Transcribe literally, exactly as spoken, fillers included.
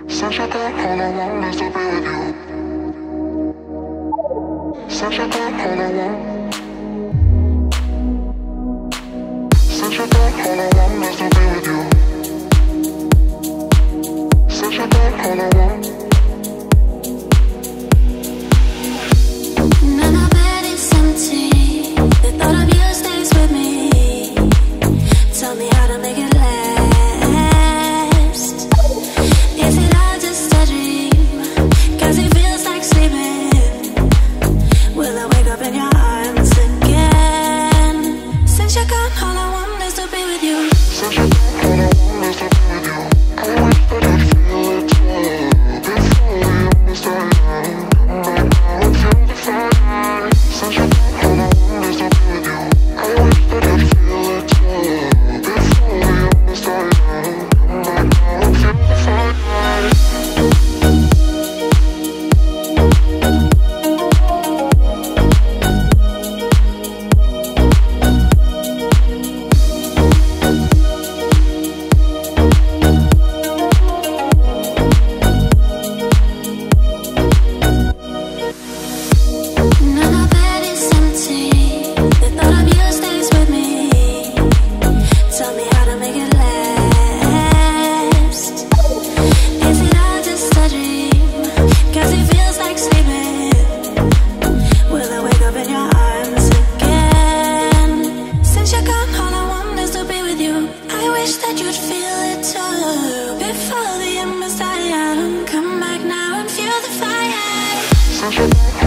Since you got all I want is to be with you. Since you got all I want. Since you got all I want is to be with you. Since you got all I want. Now my bed is empty. The thought of you stays with me. Tell me how to make it last. Is it all just a dream? Cause it feels like sleeping. Will I wake up in your arms again? Since you're gone, all I want is to be with you. Since you got all I want is to be with you. I wish that I'd feel it too. Before we almost die young. Right now I feel the fire. Since you got all I want is to be with you. I wish that I'd feel it too. Before we almost die young. Right now I feel the fire. Now my bed is empty. The thought of you stays with me. Tell me how to make it last. Is it all just a dream? Cause it feels like sleeping. Will I wake up in your arms again? Since you're gone, all I want is to be with you. I wish that you'd feel it too. Before the embers die young. Come back now and feel the fire. Since you got